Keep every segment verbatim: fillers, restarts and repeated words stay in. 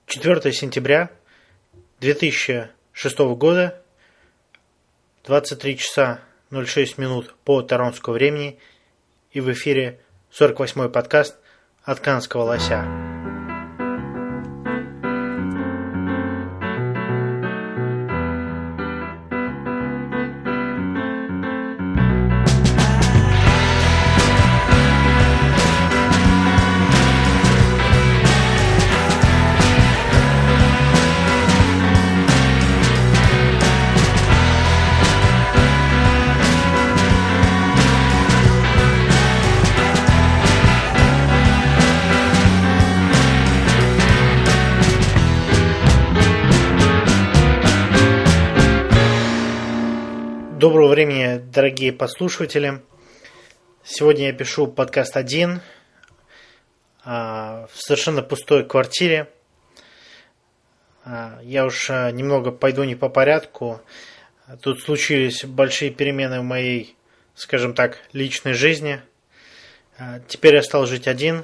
четвёртое сентября две тысячи шестого года, двадцать три часа ноль шесть минут по торонтскому времени, и в эфире сорок восьмой подкаст от Канского лося. Доброго времени, дорогие послушатели. Сегодня я пишу подкаст один в совершенно пустой квартире. Я уж немного пойду не по порядку. Тут случились большие перемены в моей, скажем так, личной жизни. Теперь я стал жить один.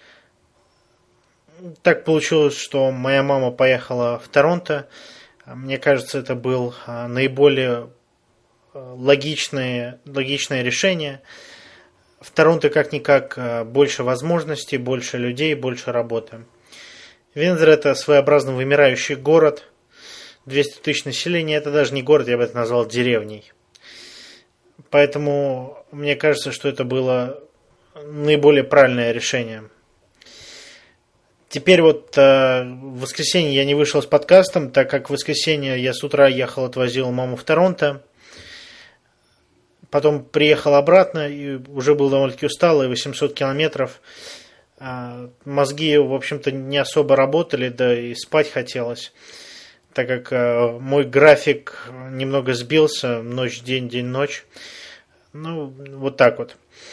Так получилось, что моя мама поехала в Торонто. Мне кажется, это был наиболее Логичное, логичное решение. В Торонто как-никак больше возможностей, больше людей, больше работы. Винзор – это своеобразно вымирающий город. двести тысяч населения – это даже не город, я бы это назвал деревней. Поэтому мне кажется, что это было наиболее правильное решение. Теперь вот э, в воскресенье я не вышел с подкастом, так как в воскресенье я с утра ехал, отвозил маму в Торонто. Потом приехал обратно и уже был довольно-таки усталый, восемьсот километров. Мозги, в общем-то, не особо работали, да и спать хотелось, так как мой график немного сбился, ночь-день, день-ночь. Ну, вот так вот.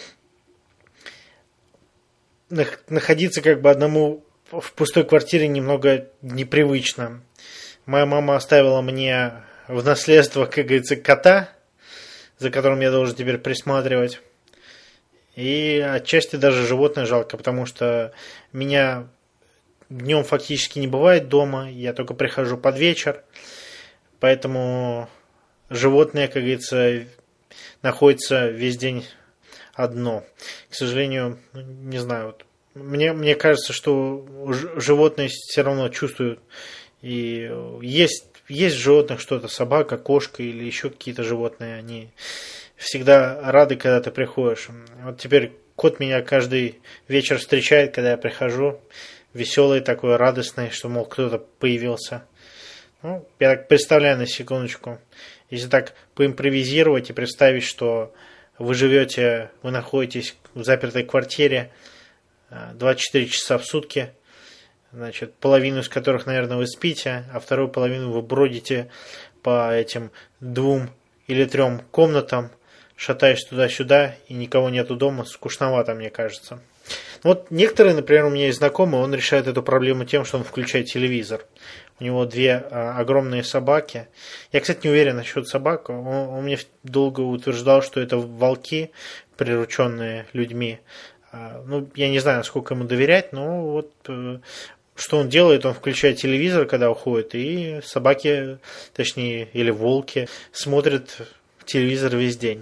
Находиться как бы одному в пустой квартире немного непривычно. Моя мама оставила мне в наследство, как говорится, кота, за которым я должен теперь присматривать. И отчасти даже животное жалко, потому что меня днем фактически не бывает дома, я только прихожу под вечер, поэтому животное, как говорится, находится весь день одно. К сожалению, не знаю, вот, мне, мне кажется, что животные все равно чувствуют, и есть Есть в животных что-то, собака, кошка или еще какие-то животные, они всегда рады, когда ты приходишь. Вот теперь кот меня каждый вечер встречает, когда я прихожу, веселый такой, радостный, что, мол, кто-то появился. Ну, я так представляю на секундочку. Если так поимпровизировать и представить, что вы живете, вы находитесь в запертой квартире двадцать четыре часа в сутки, значит, половину из которых, наверное, вы спите, а вторую половину вы бродите по этим двум или трем комнатам, шатаясь туда-сюда, и никого нету дома, скучновато, мне кажется. Вот некоторые, например, у меня есть знакомый, он решает эту проблему тем, что он включает телевизор. У него две а, огромные собаки. Я, кстати, не уверен насчет собак. Он, он мне долго утверждал, что это волки, прирученные людьми. А, ну, я не знаю, насколько ему доверять, но вот что он делает, он включает телевизор, когда уходит, и собаки, точнее, или волки, смотрят телевизор весь день.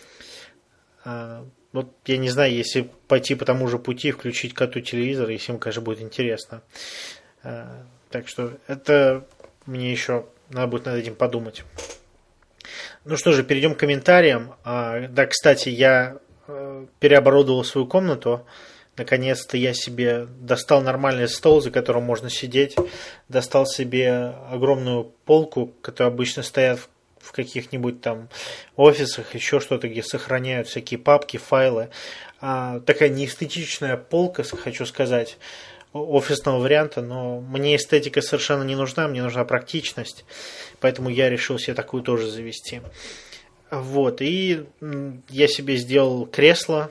Вот я не знаю, если пойти по тому же пути, включить коту телевизор, если ему, конечно, будет интересно. Так что это мне еще надо будет над этим подумать. Ну что же, перейдем к комментариям. Да, кстати, я переоборудовал свою комнату. Наконец-то я себе достал нормальный стол, за которым можно сидеть. Достал себе огромную полку, которая обычно стоят в каких-нибудь там офисах, еще что-то, где сохраняют всякие папки, файлы. А, такая неэстетичная полка, хочу сказать, офисного варианта, но мне эстетика совершенно не нужна, мне нужна практичность. Поэтому я решил себе такую тоже завести. Вот, и я себе сделал кресло.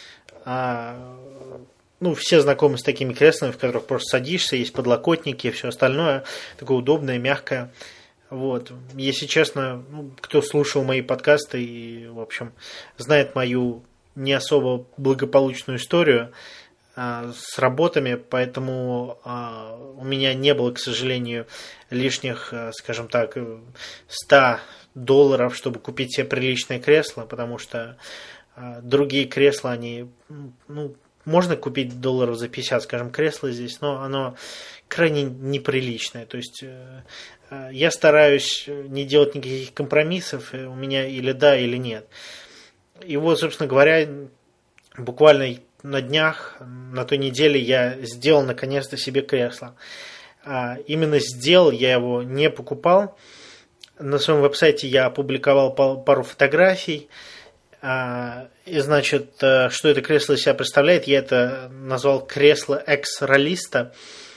Ну, все знакомы с такими креслами, в которых просто садишься, есть подлокотники и все остальное, такое удобное, мягкое. Вот. Если честно, ну, кто слушал мои подкасты и, в общем, знает мою не особо благополучную историю, с работами, поэтому у меня не было, к сожалению, лишних, скажем так, ста долларов, чтобы купить себе приличное кресло, потому что другие кресла, они, ну, можно купить долларов за пятьдесят, скажем, кресло здесь, но оно крайне неприличное. То есть я стараюсь не делать никаких компромиссов, у меня или да, или нет. И вот, собственно говоря, буквально на днях, на той неделе я сделал наконец-то себе кресло. Именно сделал, я его не покупал. На своем веб-сайте я опубликовал пару фотографий. И, значит, что это кресло из себя представляет, я это назвал кресло экс-ролиста.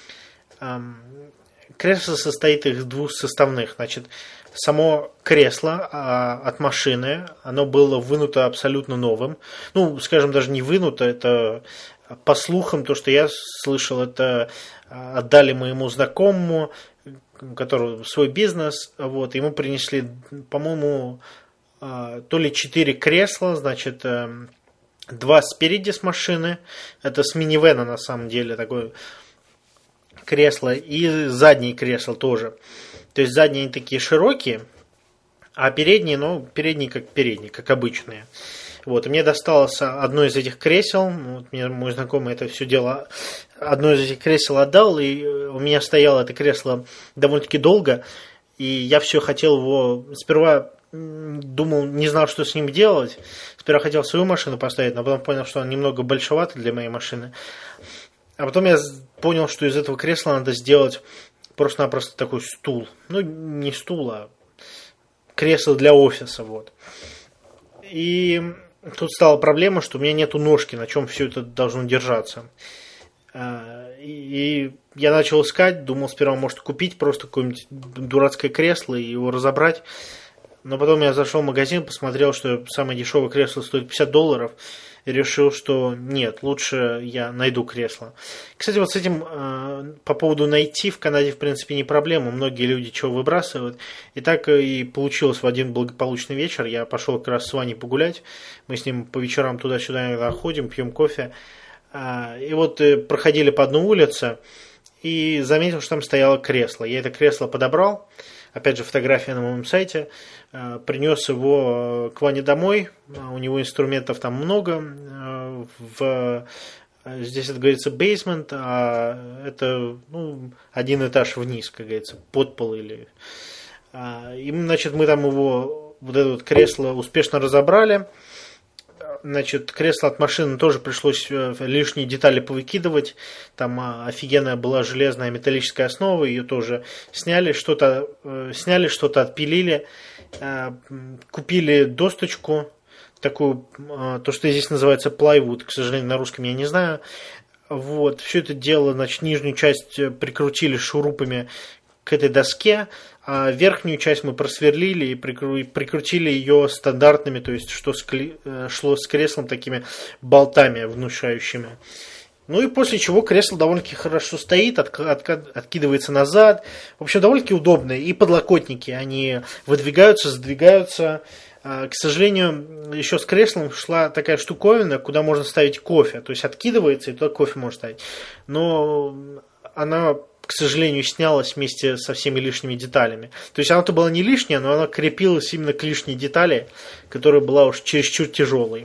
Кресло состоит из двух составных. Значит, само кресло от машины, оно было вынуто абсолютно новым. Ну, скажем, даже не вынуто, это по слухам, то, что я слышал, это отдали моему знакомому, у которого свой бизнес, вот, ему принесли, по-моему, то ли четыре кресла, значит, два спереди с машины, это с минивэна на самом деле такое кресло, и задние кресла тоже. То есть задние они такие широкие, а передние, ну, передние как передние, как обычные. Вот, и мне досталось одно из этих кресел, вот мне мой знакомый это все дело, одно из этих кресел отдал, и у меня стояло это кресло довольно-таки долго, и я все хотел его, сперва думал, не знал, что с ним делать, сперва хотел свою машину поставить, но потом понял, что она немного большевата для моей машины, а потом я понял, что из этого кресла надо сделать просто-напросто такой стул, ну, не стул, а кресло для офиса, вот. И тут стала проблема, что у меня нету ножки, на чем все это должно держаться. И я начал искать, думал сперва, может, купить просто какое-нибудь дурацкое кресло и его разобрать. Но потом я зашел в магазин, посмотрел, что самое дешевое кресло стоит пятьдесят долларов. И решил, что нет, лучше я найду кресло. Кстати, вот с этим э, по поводу найти в Канаде, в принципе, не проблема. Многие люди чего выбрасывают. И так и получилось в один благополучный вечер. Я пошел как раз с Ваней погулять. Мы с ним по вечерам туда-сюда иногда ходим, пьем кофе. Э, и вот э, проходили по одной улице. И заметил, что там стояло кресло. Я это кресло подобрал. Опять же, фотография на моем сайте. Принес его к Ване домой. У него инструментов там много. В, здесь это говорится basement, а это, ну, один этаж вниз, как говорится, под пол. Или... И, значит, мы там его, вот это вот кресло успешно разобрали. Значит, кресло от машины тоже пришлось лишние детали повыкидывать. Там офигенная была железная металлическая основа, ее тоже сняли, что-то сняли, что-то отпилили, купили досточку, такую, то, что здесь называется plywood, к сожалению, на русском я не знаю. Вот, все это дело, значит, нижнюю часть прикрутили шурупами к этой доске, а верхнюю часть мы просверлили и прикрутили ее стандартными, то есть что шло с креслом такими болтами внушающими. Ну и после чего кресло довольно-таки хорошо стоит, откидывается назад. В общем, довольно-таки удобно. И подлокотники, они выдвигаются, задвигаются. К сожалению, еще с креслом шла такая штуковина, куда можно ставить кофе. То есть откидывается, и туда кофе можно ставить. Но она, к сожалению, снялась вместе со всеми лишними деталями. То есть она-то была не лишняя, но она крепилась именно к лишней детали, которая была уж чересчур тяжелой.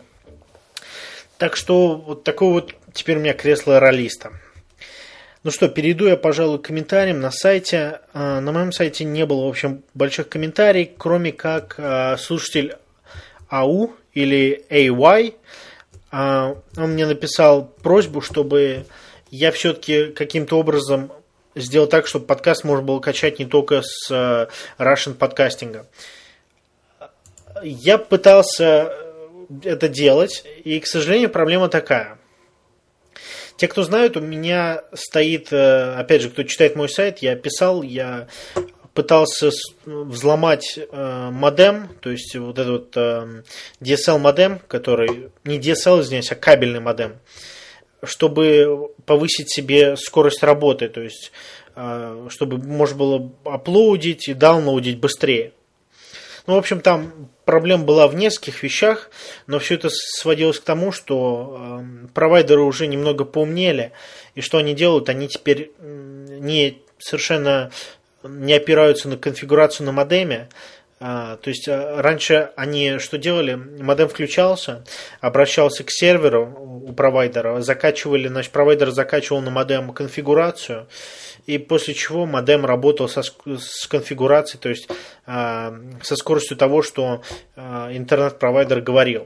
Так что вот такое вот теперь у меня кресло ролиста. Ну что, перейду я, пожалуй, к комментариям на сайте. На моем сайте не было, в общем, больших комментариев, кроме как слушатель АУ или эй уай. Он мне написал просьбу, чтобы я все-таки каким-то образом сделал так, чтобы подкаст можно было качать не только с Russian подкастинга. Я пытался это делать, и, к сожалению, проблема такая. Те, кто знают, у меня стоит, опять же, кто читает мой сайт, я писал, я пытался взломать модем, то есть вот этот вот ди эс эл модем, который, не ди эс эл, извиняюсь, а кабельный модем, чтобы повысить себе скорость работы, то есть чтобы можно было аплодить и даунлоудить быстрее. Ну, в общем, там проблема была в нескольких вещах, но все это сводилось к тому, что э, провайдеры уже немного поумнели, и что они делают, они теперь не совершенно не опираются на конфигурацию на модеме. То есть раньше они что делали? Модем включался, обращался к серверу у провайдера, закачивали, значит, провайдер закачивал на модем конфигурацию, и после чего модем работал со, с конфигурацией, то есть со скоростью того, что интернет-провайдер говорил.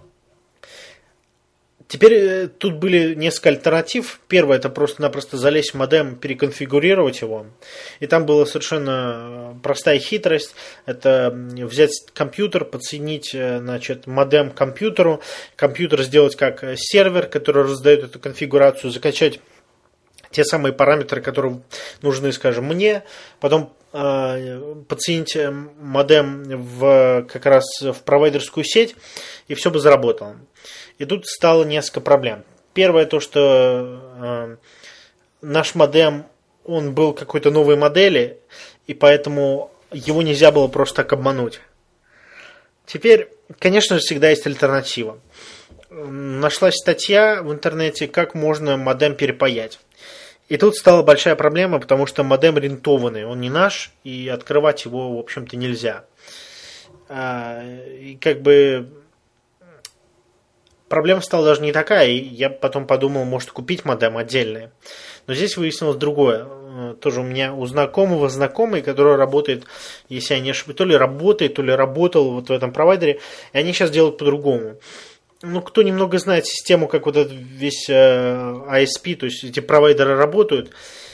Теперь тут были несколько альтернатив. Первое — это просто-напросто залезть в модем, переконфигурировать его. И там была совершенно простая хитрость. Это взять компьютер, подсоединить, значит, модем к компьютеру, компьютер сделать как сервер, который раздает эту конфигурацию, закачать те самые параметры, которые нужны, скажем, мне, потом э, подсоединить модем в, как раз в провайдерскую сеть, и все бы заработало. И тут стало несколько проблем. Первое то, что э, наш модем, он был какой-то новой модели, и поэтому его нельзя было просто так обмануть. Теперь, конечно же, всегда есть альтернатива. Нашлась статья в интернете, как можно модем перепаять. И тут стала большая проблема, потому что модем рентованный, он не наш, и открывать его, в общем-то, нельзя. И как бы проблема стала даже не такая, и я потом подумал, может, купить модем отдельный. Но здесь выяснилось другое. Тоже у меня у знакомого знакомый, который работает, если я не ошибаюсь, то ли работает, то ли работал вот в этом провайдере, и они сейчас делают по-другому. Ну, кто немного знает систему, как вот этот весь ай эс пи, то есть эти провайдеры работают,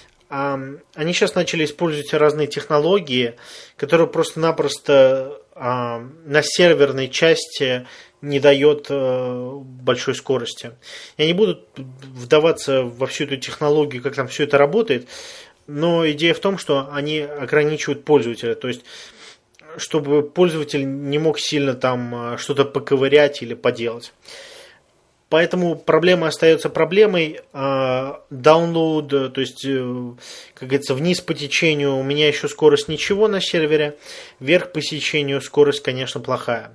они сейчас начали использовать разные технологии, которые просто-напросто на серверной части не дает большой скорости. Я не буду вдаваться во всю эту технологию, как там все это работает, но идея в том, что они ограничивают пользователя, то есть чтобы пользователь не мог сильно там что-то поковырять или поделать. Поэтому проблема остается проблемой. Download, то есть, как говорится, вниз по течению у меня еще скорость ничего на сервере, вверх по течению скорость, конечно, плохая.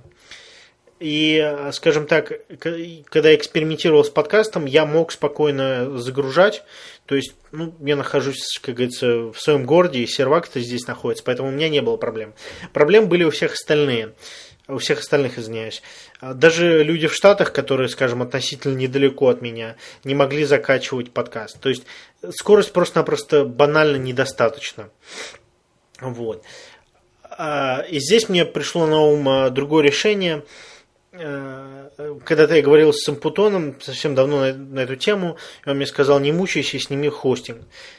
И, скажем так, когда я экспериментировал с подкастом, я мог спокойно загружать. То есть, ну, я нахожусь, как говорится, в своем городе, и сервак-то здесь находится, поэтому у меня не было проблем. Проблемы были у всех остальных. У всех остальных, извиняюсь. Даже люди в Штатах, которые, скажем, относительно недалеко от меня, не могли закачивать подкаст. То есть, скорость просто-напросто банально недостаточно. Вот. И здесь мне пришло на ум другое решение. Когда-то я говорил с Сампутоном совсем давно на, на эту тему, и он мне сказал: не мучайся, сними хостинг.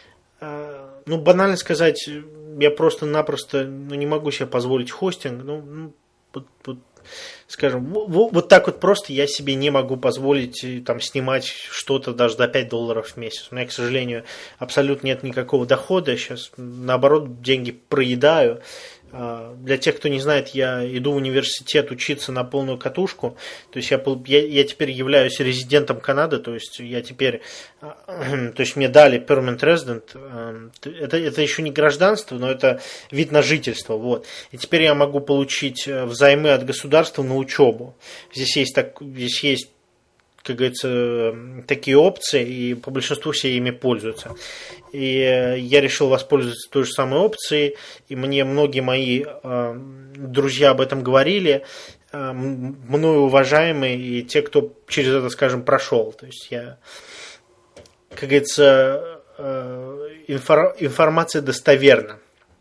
Ну, банально сказать, я просто-напросто ну, не могу себе позволить хостинг. Ну, ну вот, вот, скажем, вот, вот так вот просто я себе не могу позволить там, снимать что-то даже за пять долларов в месяц. У меня, к сожалению, абсолютно нет никакого дохода. Сейчас, наоборот, деньги проедаю. Для тех, кто не знает, я иду в университет учиться на полную катушку. То есть я, я, я теперь являюсь резидентом Канады, то есть я теперь, то есть мне дали permanent resident. Это, это еще не гражданство, но это вид на жительство. Вот. И теперь я могу получить взаймы от государства на учебу. Здесь есть, так, здесь есть, как говорится, такие опции, и по большинству все ими пользуются. И я решил воспользоваться той же самой опцией, и мне многие мои э, друзья об этом говорили, э, мною уважаемые, и те, кто через это, скажем, прошел. То есть я, как говорится, э, инфор, информация достоверна.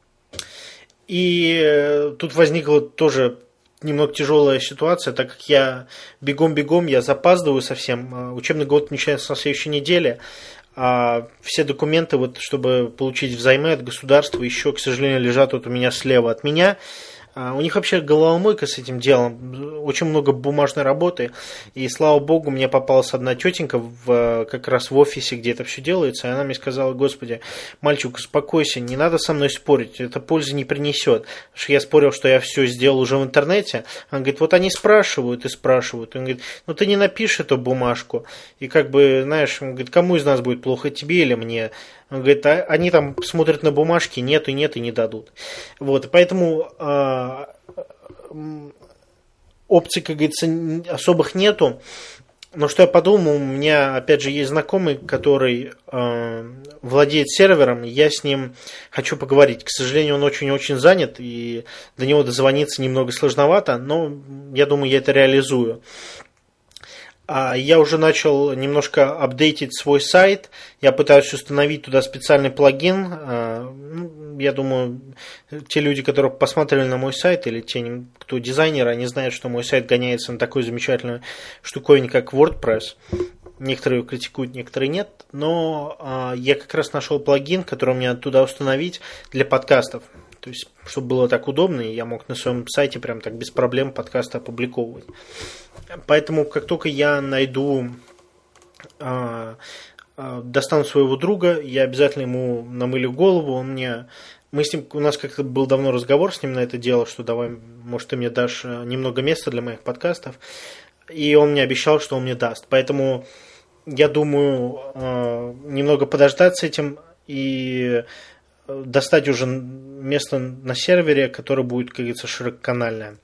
И э, тут возникла тоже немного тяжелая ситуация, так как я бегом-бегом, я запаздываю совсем. Учебный год начинается на следующей неделе, а все документы, вот, чтобы получить взаймы от государства, еще, к сожалению, лежат вот у меня слева от меня. У них вообще головомойка с этим делом, очень много бумажной работы, и слава богу, мне попалась одна тетенька в, как раз в офисе, где это все делается, и она мне сказала: господи, мальчик, успокойся, не надо со мной спорить, это пользы не принесет. Потому что я спорил, что я все сделал уже в интернете. Она говорит: вот они спрашивают и спрашивают. Он говорит: ну ты не напишешь эту бумажку, и как бы, знаешь, он говорит: кому из нас будет плохо, тебе или мне? Он говорит: а они там смотрят на бумажки, нет и нет и не дадут. Вот, поэтому э, опций, как говорится, особых нету. Но что я подумал, у меня, опять же, есть знакомый, который э, владеет сервером, я с ним хочу поговорить. К сожалению, он очень-очень занят, и до него дозвониться немного сложновато, но я думаю, я это реализую. А я уже начал немножко апдейтить свой сайт, я пытаюсь установить туда специальный плагин. Я думаю, те люди, которые посмотрели на мой сайт, или те, кто дизайнеры, они знают, что мой сайт гоняется на такой замечательной штуковине, как WordPress. Некоторые его критикуют, некоторые нет. Но я как раз нашел плагин, который мне туда установить для подкастов. То есть, чтобы было так удобно, и я мог на своем сайте прям так без проблем подкасты опубликовывать. Поэтому, как только я найду, э, э, достану своего друга, я обязательно ему намылю голову. Он мне, мы с ним, у нас как-то был давно разговор с ним на это дело, что давай, может, ты мне дашь немного места для моих подкастов. И он мне обещал, что он мне даст. Поэтому я думаю, э, немного подождать с этим и достать уже место на сервере, которое будет, как говорится, ширококанальное.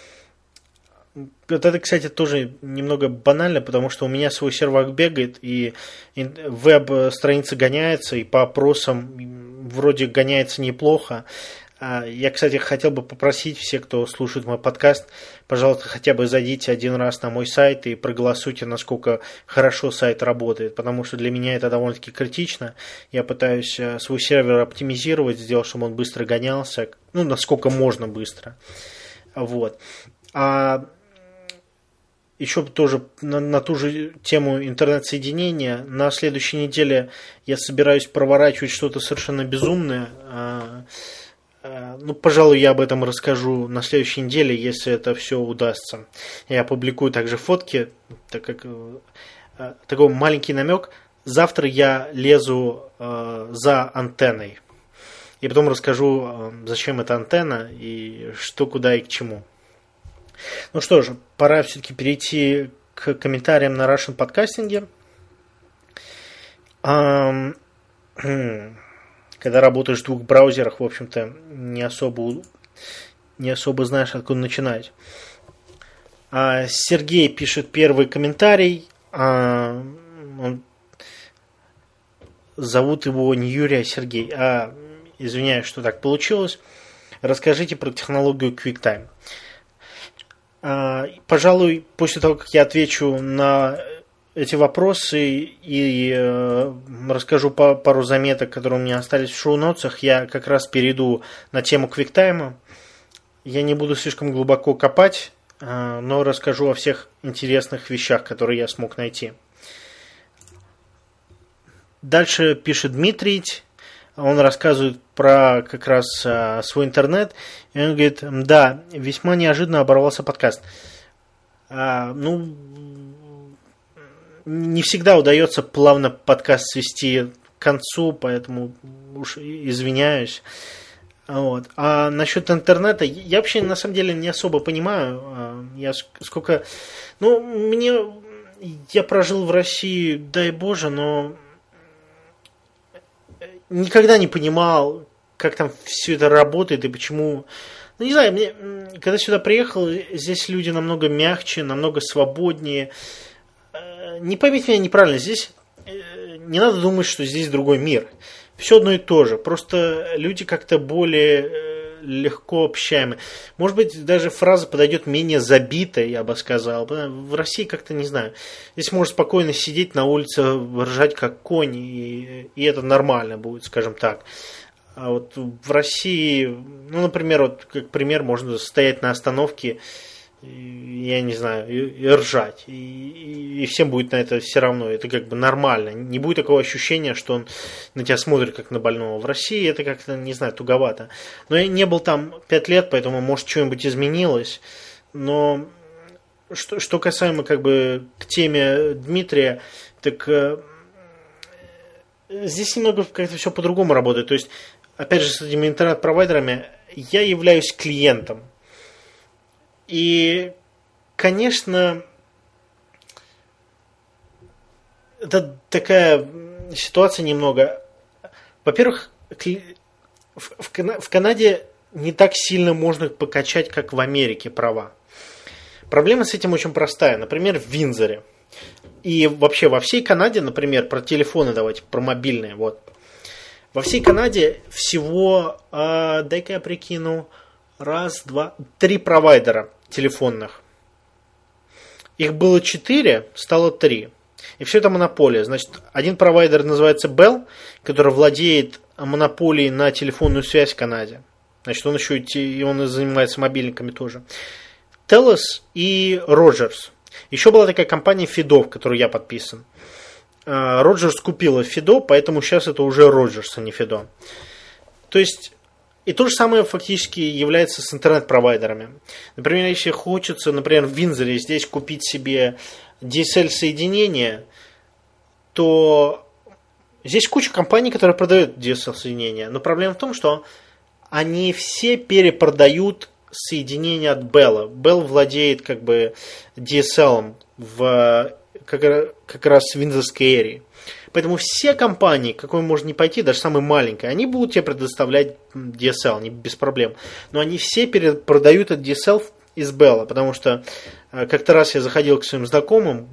Это, кстати, тоже немного банально, потому что у меня свой сервак бегает, и веб-страница гоняется, и по опросам вроде гоняется неплохо. Я, кстати, хотел бы попросить всех, кто слушает мой подкаст, пожалуйста, хотя бы зайдите один раз на мой сайт и проголосуйте, насколько хорошо сайт работает, потому что для меня это довольно-таки критично. Я пытаюсь свой сервер оптимизировать, сделать, чтобы он быстро гонялся, ну, насколько можно быстро. Вот. А еще тоже на, на ту же тему интернет-соединения, на следующей неделе я собираюсь проворачивать что-то совершенно безумное. Ну, пожалуй, я об этом расскажу на следующей неделе, если это все удастся. Я опубликую также фотки, так как э, такой маленький намек. Завтра я лезу э, за антенной. И потом расскажу, э, зачем эта антенна и что, куда и к чему. Ну что же, пора все-таки перейти к комментариям на Russian подкастинге. Эм, Когда работаешь в двух браузерах, в общем-то, не особо, не особо знаешь, откуда начинать. А Сергей пишет первый комментарий. А, он, зовут его не Юрий, а Сергей. А, извиняюсь, что так получилось. Расскажите про технологию QuickTime. А, пожалуй, после того, как я отвечу на эти вопросы и э, расскажу по, пару заметок, которые у меня остались в шоу-нотсах, я как раз перейду на тему QuickTime. Я не буду слишком глубоко копать, э, но расскажу о всех интересных вещах, которые я смог найти. Дальше пишет Дмитрий. Он рассказывает про как раз э, свой интернет. И он говорит, да, весьма неожиданно оборвался подкаст. А, ну... Не всегда удается плавно подкаст свести к концу, поэтому уж извиняюсь. Вот. А насчет интернета, я вообще на самом деле не особо понимаю. Я сколько... Ну, мне... Я прожил в России, дай Боже, но никогда не понимал, как там все это работает и почему... Ну, не знаю, мне... когда сюда приехал, здесь люди намного мягче, намного свободнее. Не поймите меня неправильно, здесь не надо думать, что здесь другой мир. Все одно и то же. Просто люди как-то более легко общаемы. Может быть, даже фраза подойдет менее забитая, я бы сказал. В России как-то не знаю. Здесь можно спокойно сидеть на улице, ржать как конь, и, и это нормально будет, скажем так. А вот в России, ну, например, вот как пример, можно стоять на остановке, я не знаю, и, и ржать. И, и всем будет на это все равно. Это как бы нормально. Не будет такого ощущения, что он на тебя смотрит как на больного. В России это как-то, не знаю, туговато. Но я не был там пять лет, поэтому, может, что-нибудь изменилось. Но что, что касаемо как бы к теме Дмитрия, так э, здесь немного как-то все по-другому работает. То есть, опять же, с этими интернет-провайдерами я являюсь клиентом. И, конечно, это такая ситуация немного. Во-первых, в Канаде не так сильно можно покачать, как в Америке, права. Проблема с этим очень простая. Например, в Виндзоре. И вообще во всей Канаде, например, про телефоны давайте, про мобильные, вот. Во всей Канаде всего, э, дай-ка я прикину, раз, два, три провайдера телефонных. Их было четыре, стало три. И все это монополия. Значит, один провайдер называется Bell, который владеет монополией на телефонную связь в Канаде. Значит, он еще и он занимается мобильниками тоже. Telus и Rogers. Еще была такая компания Fido, в которую я подписан. Rogers купила Fido, поэтому сейчас это уже Rogers, а не Fido. То есть, и то же самое фактически является с интернет-провайдерами. Например, если хочется, например, в Виндзоре здесь купить себе ди эс эл-соединение, то здесь куча компаний, которые продают ди эс эл-соединения. Но проблема в том, что они все перепродают соединения от Bell. Bell владеет как бы ди эс эл в как, как раз в виндзорской эре. Поэтому все компании, какой можно не пойти, даже самые маленькие, они будут тебе предоставлять ди эс эл, не без проблем. Но они все перепродают от ди эс эл из Bell, потому что как-то раз я заходил к своим знакомым,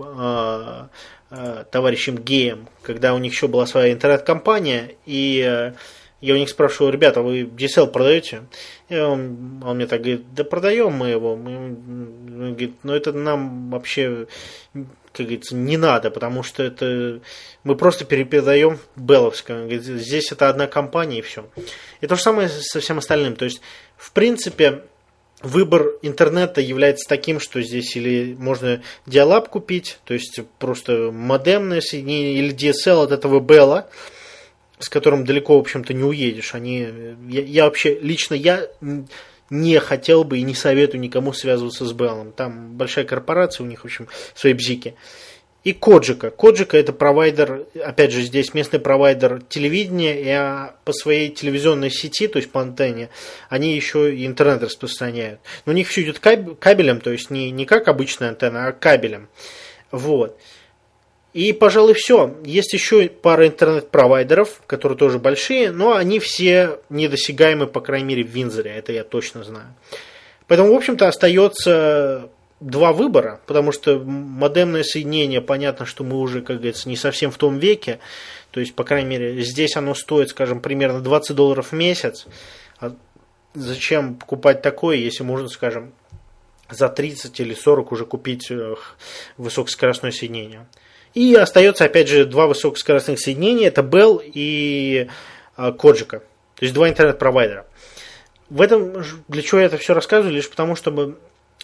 товарищам геям, когда у них еще была своя интернет-компания, и я у них спрашивал: ребята, вы ди эс эл продаете? И он, он мне так говорит: да продаем мы его. Он говорит: ну это нам вообще, как говорится, не надо, потому что это мы просто перепродаем Белловское. Здесь это одна компания и все. И то же самое со всем остальным. То есть, в принципе, выбор интернета является таким, что здесь или можно диалаб купить, то есть просто модемное соединение, или ди эс эл от этого Белла, с которым далеко, в общем-то, не уедешь. Они, я, я вообще, лично я не хотел бы и не советую никому связываться с Беллом. Там большая корпорация, у них, в общем, свои бзики. И Коджика. Коджика — это провайдер, опять же, здесь местный провайдер телевидения, и по своей телевизионной сети, то есть по антенне, они еще и интернет распространяют. Но у них все идет кабелем, то есть не, не как обычная антенна, а кабелем. Вот. И, пожалуй, все. Есть еще пара интернет-провайдеров, которые тоже большие, но они все недосягаемы, по крайней мере, в Виндзоре. Это я точно знаю. Поэтому, в общем-то, остается два выбора, потому что модемное соединение, понятно, что мы уже, как говорится, не совсем в том веке. То есть, по крайней мере, здесь оно стоит, скажем, примерно двадцать долларов в месяц. А зачем покупать такое, если можно, скажем, за тридцать или сорок уже купить высокоскоростное соединение? И остается, опять же, два высокоскоростных соединения. Это Bell и Коджика. То есть два интернет-провайдера. В этом, для чего я это все рассказываю? Лишь потому, чтобы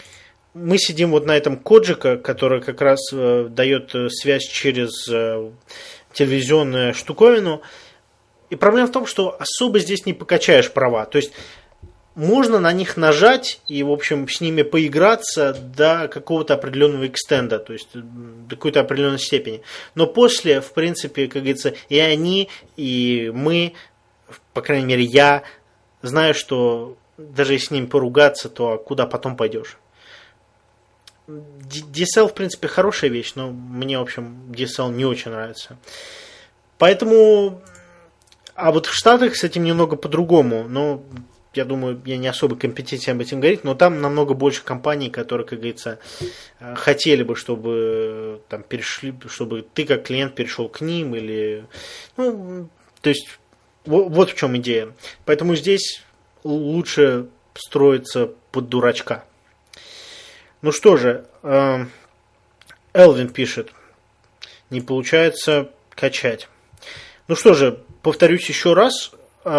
мы сидим вот на этом Коджика, который как раз э, дает связь через э, телевизионную штуковину. И проблема в том, что особо здесь не покачаешь права. То есть можно на них нажать и, в общем, с ними поиграться до какого-то определенного экстенда, то есть до какой-то определенной степени. Но после, в принципе, как говорится, и они, и мы, по крайней мере, я знаю, что даже если с ними поругаться, то куда потом пойдешь. ди эс эл, в принципе, хорошая вещь, но мне, в общем, ди эс эл не очень нравится. Поэтому... А вот в Штатах с этим немного по-другому, но... Я думаю, я не особо компетентен об этом говорить, но там намного больше компаний, которые, как говорится, хотели бы, чтобы там перешли, чтобы ты как клиент перешел к ним, или, ну, то есть, вот, вот в чем идея. Поэтому здесь лучше строиться под дурачка. Ну что же, Элвин пишет, не получается качать. Ну что же, повторюсь еще раз,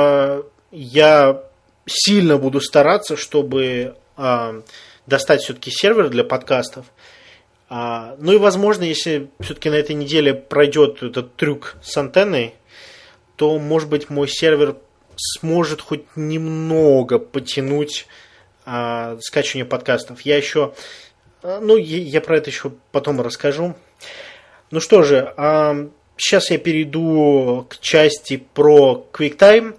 я сильно буду стараться, чтобы э, достать все-таки сервер для подкастов. А, ну и, возможно, если все-таки на этой неделе пройдет этот трюк с антенной, то, может быть, мой сервер сможет хоть немного потянуть э, скачивание подкастов. Я еще... Э, ну, я, я про это еще потом расскажу. Ну что же, э, сейчас я перейду к части про QuickTime.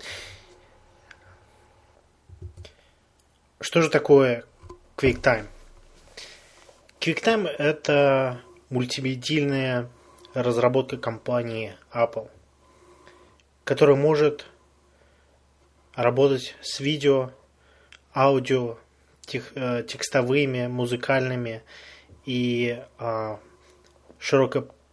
Что же такое QuickTime? QuickTime – это мультимедийная разработка компании Apple, которая может работать с видео, аудио, тех, э, текстовыми, музыкальными и э, широкой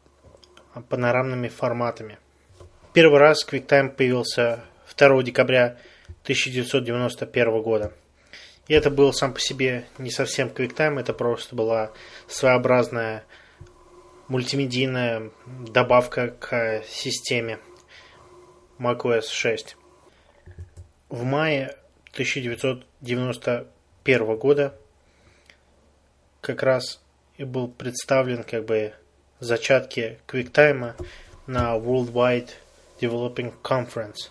панорамными форматами. Первый раз QuickTime появился второго декабря тысяча девятьсот девяносто первого года. И это был сам по себе не совсем QuickTime, это просто была своеобразная мультимедийная добавка к системе macOS шесть. В мае тысяча девятьсот девяносто первого года как раз и был представлен как бы зачатки QuickTime на Worldwide Developing Conference,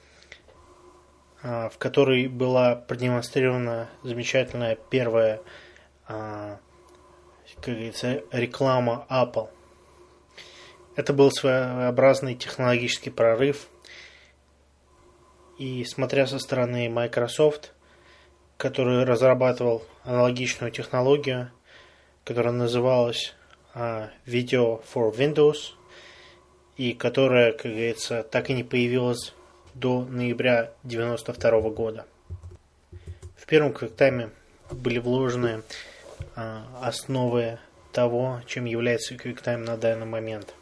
в которой была продемонстрирована замечательная первая, как говорится, реклама Apple. Это был своеобразный технологический прорыв, и смотря со стороны Microsoft, который разрабатывал аналогичную технологию, которая называлась Video for Windows, и которая, как говорится, так и не появилась до ноября девяносто второго года. В первом QuickTime были вложены а, основы того, чем является QuickTime на данный момент.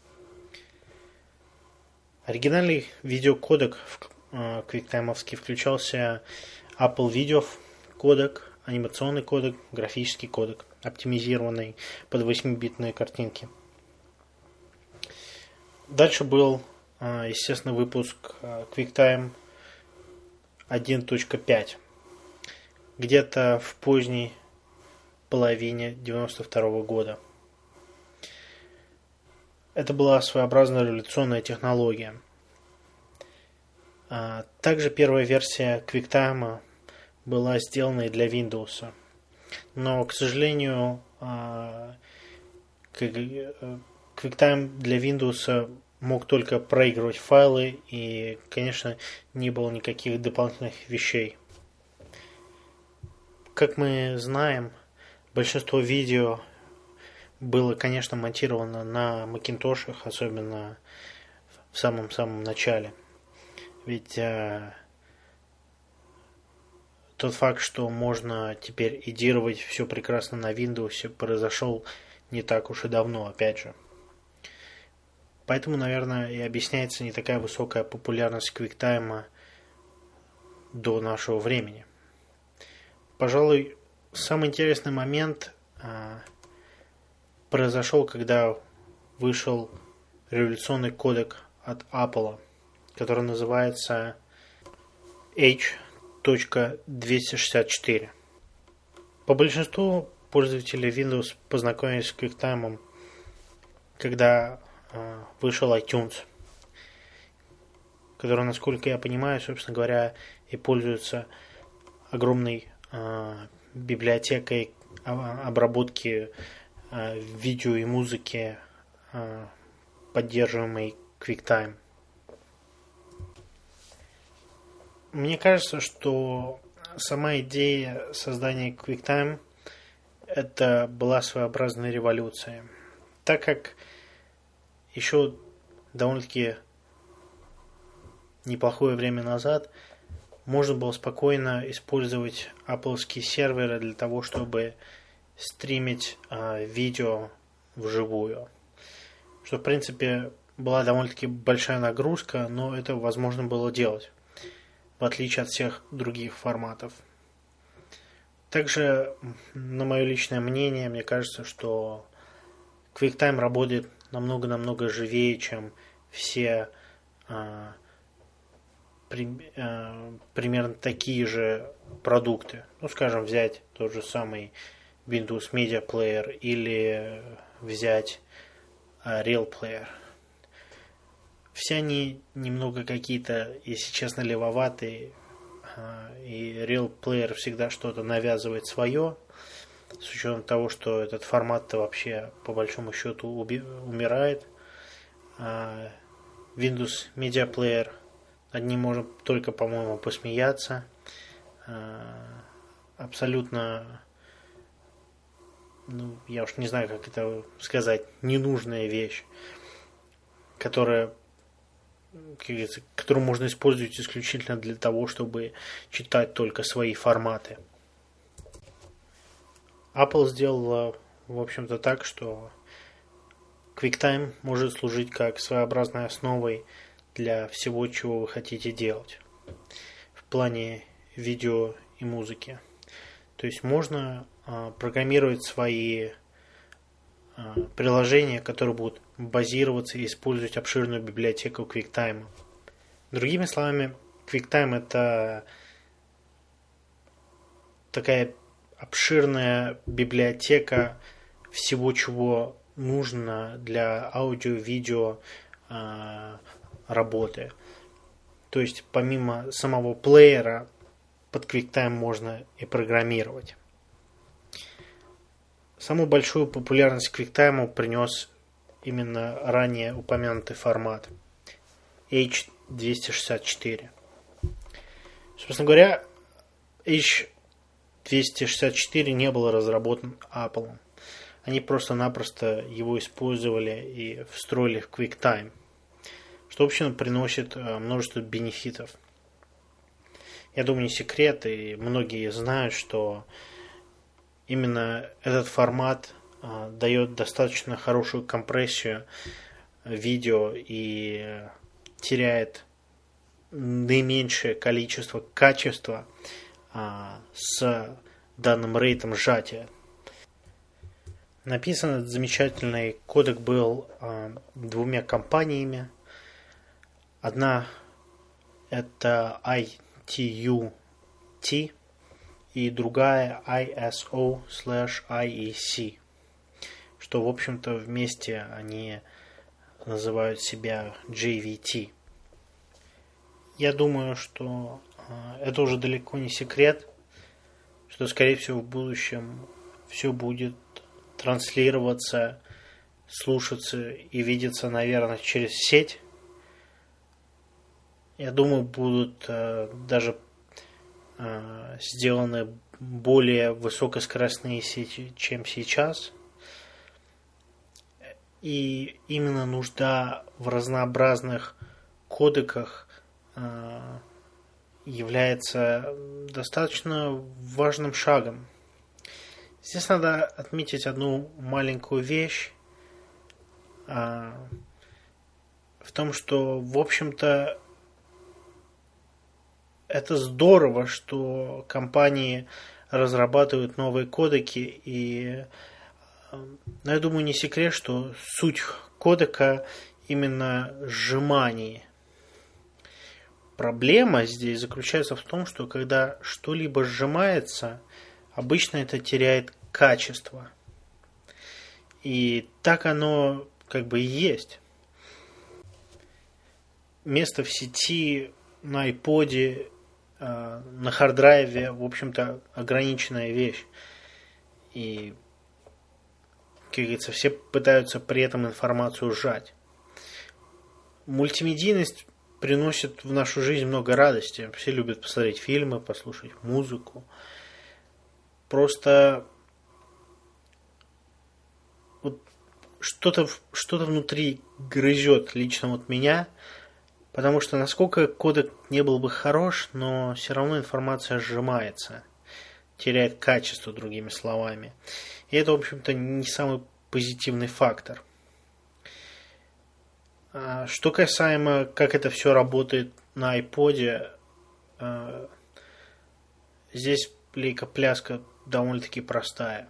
Оригинальный видеокодек а, QuickTime-овский включался Apple Video кодек, анимационный кодек, графический кодек, оптимизированный под восьмибитные картинки. Дальше был, естественно, выпуск QuickTime один точка пять. Где-то в поздней половине девяносто второго года. Это была своеобразная революционная технология. Также первая версия QuickTime была сделана и для Windows. Но, к сожалению, QuickTime для Windows мог только проигрывать файлы, и, конечно, не было никаких дополнительных вещей. Как мы знаем, большинство видео было, конечно, монтировано на Macintosh, особенно в самом-самом начале. Ведь э, тот факт, что можно теперь эдитировать все прекрасно на Windows, произошел не так уж и давно, опять же. Поэтому, наверное, и объясняется не такая высокая популярность QuickTime до нашего времени. Пожалуй, самый интересный момент а, произошел, когда вышел революционный кодек от Apple, который называется эйч двести шестьдесят четыре. По большинству пользователей Windows познакомились с QuickTime, когда а, вышел iTunes, который, насколько я понимаю, собственно говоря, и пользуется огромной а, библиотекой обработки а, видео и музыки, а, поддерживаемой QuickTime. Мне кажется, что сама идея создания QuickTime это была своеобразная революция, так как еще довольно-таки неплохое время назад можно было спокойно использовать Apple-ские серверы для того, чтобы стримить э, видео вживую. Что, в принципе, была довольно-таки большая нагрузка, но это возможно было делать, в отличие от всех других форматов. Также, на мое личное мнение, мне кажется, что QuickTime работает намного-намного живее, чем все а, при, а, примерно такие же продукты. Ну, скажем, взять тот же самый Windows Media Player или взять а, Real Player. Все они немного какие-то, если честно, левоватые, а, и Real Player всегда что-то навязывает свое. С учетом того, что этот формат-то вообще по большому счету уби- умирает. А Windows Media Player, над ним можно только, по-моему, посмеяться. А абсолютно, ну, я уж не знаю, как это сказать, ненужная вещь, которая, как говорится, которую можно использовать исключительно для того, чтобы читать только свои форматы. Apple сделала, в общем-то, так, что QuickTime может служить как своеобразной основой для всего, чего вы хотите делать в плане видео и музыки. То есть можно а, программировать свои а, приложения, которые будут базироваться и использовать обширную библиотеку QuickTime. Другими словами, QuickTime — это такая обширная библиотека всего, чего нужно для аудио-видео э, работы. То есть помимо самого плеера под QuickTime можно и программировать. Самую большую популярность QuickTime принес именно ранее упомянутый формат эйч двести шестьдесят четыре. Собственно говоря, эйч двести шестьдесят четыре не был разработан Apple. Они просто-напросто его использовали и встроили в QuickTime, что, в общем, приносит множество бенефитов. Я думаю, не секрет, и многие знают, что именно этот формат а, дает достаточно хорошую компрессию видео и теряет наименьшее количество качества а, с данным рейтом сжатия. Написан этот замечательный кодек был а, двумя компаниями. Одна это ай ти ю ти и другая ай эс о слэш ай и си, что, в общем-то, вместе они называют себя джей ви ти. Я думаю, что э, это уже далеко не секрет, что, скорее всего, в будущем все будет транслироваться, слушаться и видеться, наверное, через сеть. Я думаю, будут э, даже э, сделаны более высокоскоростные сети, чем сейчас. И именно нужда в разнообразных кодеках э, является достаточно важным шагом. Здесь надо отметить одну маленькую вещь э, в том, что, в общем-то, это здорово, что компании разрабатывают новые кодеки, и, но я думаю, не секрет, что суть кодека именно сжимание. Проблема здесь заключается в том, что когда что-либо сжимается, обычно это теряет качество. И так оно как бы и есть. Место в сети, на iPod, на харддрайве, в общем-то, ограниченная вещь. И, как говорится, все пытаются при этом информацию сжать. Мультимедийность приносит в нашу жизнь много радости. Все любят посмотреть фильмы, послушать музыку. Просто вот что-то, что-то внутри грызет лично вот меня. Потому что насколько кодек не был бы хорош, но все равно информация сжимается, теряет качество, другими словами. И это, в общем-то, не самый позитивный фактор. Что касаемо, как это все работает на iPod, здесь лейка-пляска довольно-таки простая.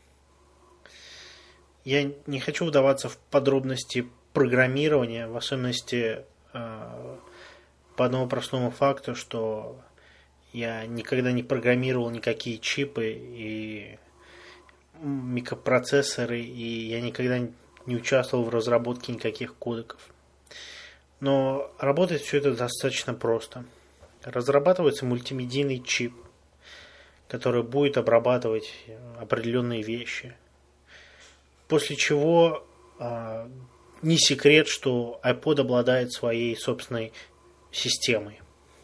Я не хочу вдаваться в подробности программирования, в особенности по одному простому факту, что я никогда не программировал никакие чипы и микропроцессоры, и я никогда не участвовал в разработке никаких кодеков. Но работает все это достаточно просто. Разрабатывается мультимедийный чип, который будет обрабатывать определенные вещи. После чего не секрет, что iPod обладает своей собственной системой.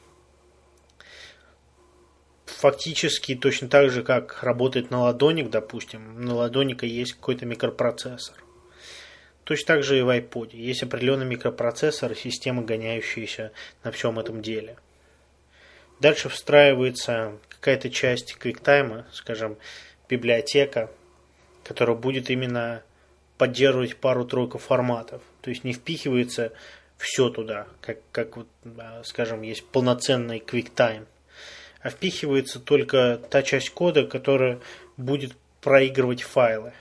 Фактически точно так же, как работает наладоник, допустим. На наладоника есть какой-то микропроцессор. Точно так же и в iPod. Есть определенный микропроцессор и система, гоняющаяся на всем этом деле. Дальше встраивается какая-то часть QuickTime, скажем, библиотека, которая будет именно поддерживать пару-тройку форматов. То есть не впихивается все туда, как, как вот, скажем, есть полноценный QuickTime, а впихивается только та часть кода, которая будет проигрывать файлы.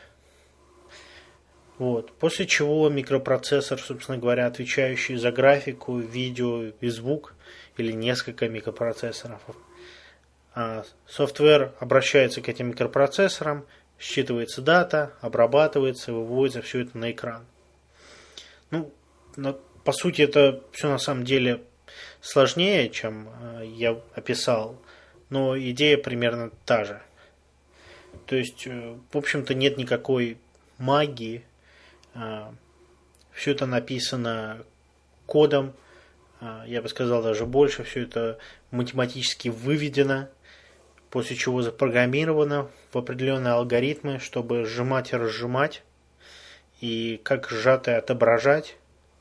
Вот. После чего микропроцессор, собственно говоря, отвечающий за графику, видео и звук, или несколько микропроцессоров, софтвер обращается к этим микропроцессорам, считывается дата, обрабатывается, выводится все это на экран. Ну, по сути, это все на самом деле сложнее, чем я описал, но идея примерно та же. То есть, в общем-то, нет никакой магии. Все это написано кодом, я бы сказал даже больше, все это математически выведено, после чего запрограммировано в определенные алгоритмы, чтобы сжимать и разжимать, и как сжатое отображать,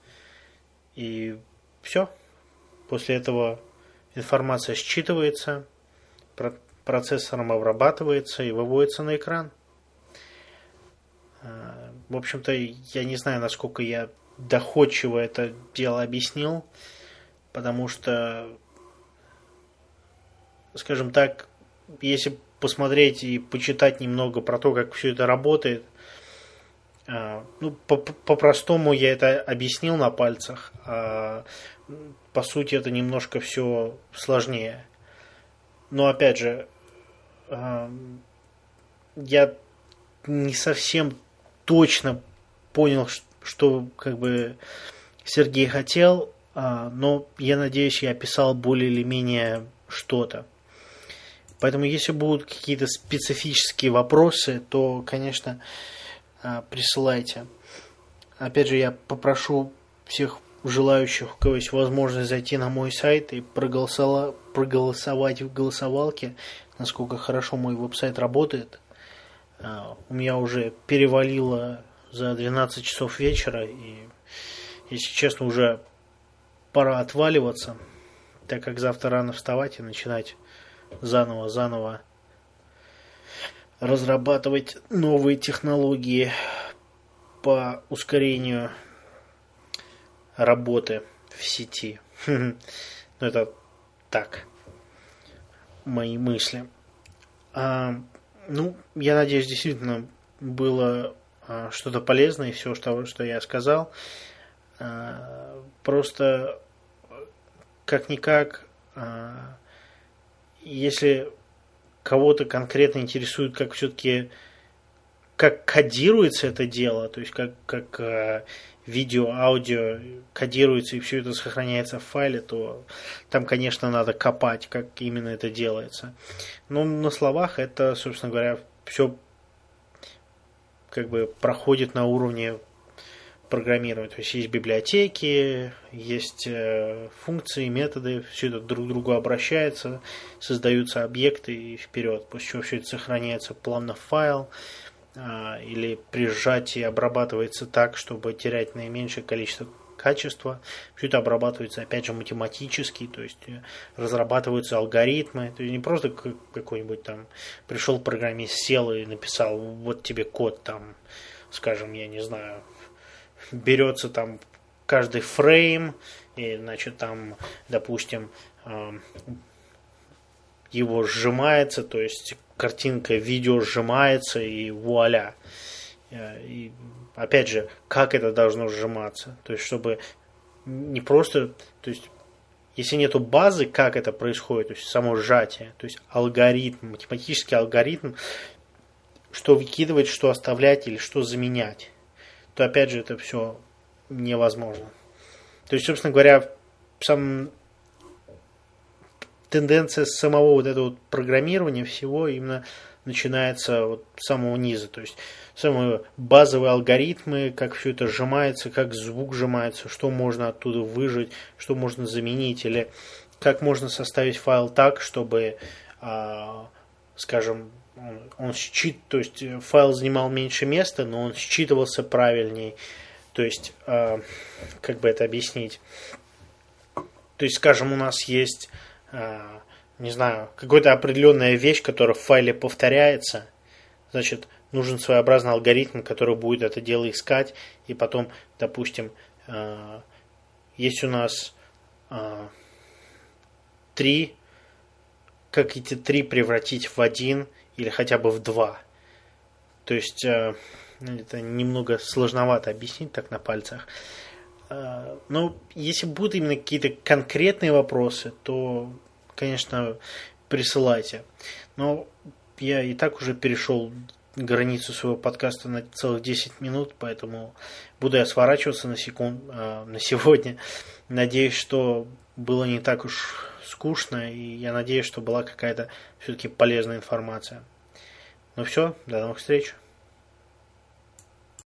и все. После этого информация считывается, процессором обрабатывается и выводится на экран. В общем-то, я не знаю, насколько я доходчиво это дело объяснил, потому что, скажем так, если посмотреть и почитать немного про то, как все это работает, ну, по-простому я это объяснил на пальцах, а по сути это немножко все сложнее. Но опять же, я не совсем точно понял, что как бы Сергей хотел, но я надеюсь, я описал более или менее что-то. Поэтому если будут какие-то специфические вопросы, то, конечно, присылайте. Опять же, я попрошу всех желающих, у кого есть возможность, зайти на мой сайт и проголосовать, проголосовать в голосовалке, насколько хорошо мой веб-сайт работает. У меня уже перевалило за двенадцать часов вечера, и, если честно, уже пора отваливаться, так как завтра рано вставать и начинать заново-заново разрабатывать новые технологии по ускорению работы в сети. Ну, это так, мои мысли. А, ну, я надеюсь, действительно было а, что-то полезное, и все, что, что я сказал. А, просто, как-никак, а, если кого-то конкретно интересует, как все-таки как кодируется это дело, то есть как, как э, видео, аудио кодируется и все это сохраняется в файле, то там, конечно, надо копать, как именно это делается. Но на словах это, собственно говоря, все как бы проходит на уровне программирования. То есть есть библиотеки, есть э, функции, методы, все это друг к другу обращается, создаются объекты и вперед. После чего все это сохраняется плавно в файл, э, или при сжатии обрабатывается так, чтобы терять наименьшее количество качества. Все это обрабатывается, опять же, математически, то есть разрабатываются алгоритмы. То есть не просто какой-нибудь там пришел программист, сел и написал, вот тебе код там, скажем, я не знаю, берется там каждый фрейм, и, значит, там, допустим, его сжимается, то есть картинка, видео сжимается, и вуаля. И, опять же, как это должно сжиматься? То есть, чтобы не просто, то есть, если нету базы, как это происходит, то есть, само сжатие, то есть, алгоритм, математический алгоритм, что выкидывать, что оставлять или что заменять, то, опять же, это все невозможно. То есть, собственно говоря, сам тенденция самого вот этого вот программирования всего именно начинается вот с самого низа. То есть, самые базовые алгоритмы, как все это сжимается, как звук сжимается, что можно оттуда выжать, что можно заменить, или как можно составить файл так, чтобы, скажем, он счит, то есть файл занимал меньше места, но он считывался правильней. То есть, э, как бы это объяснить? То есть, скажем, у нас есть, э, не знаю, какая-то определенная вещь, которая в файле повторяется. Значит, нужен своеобразный алгоритм, который будет это дело искать, и потом, допустим, есть у нас три, как эти три превратить в один или хотя бы в два. То есть это немного сложновато объяснить так на пальцах. Но если будут именно какие-то конкретные вопросы, то, конечно, присылайте. Но я и так уже перешел границу своего подкаста на целых десять минут, поэтому буду я сворачиваться на, секунд, на сегодня. Надеюсь, что было не так уж скучно, и я надеюсь, что была какая-то все-таки полезная информация. Ну все, до новых встреч.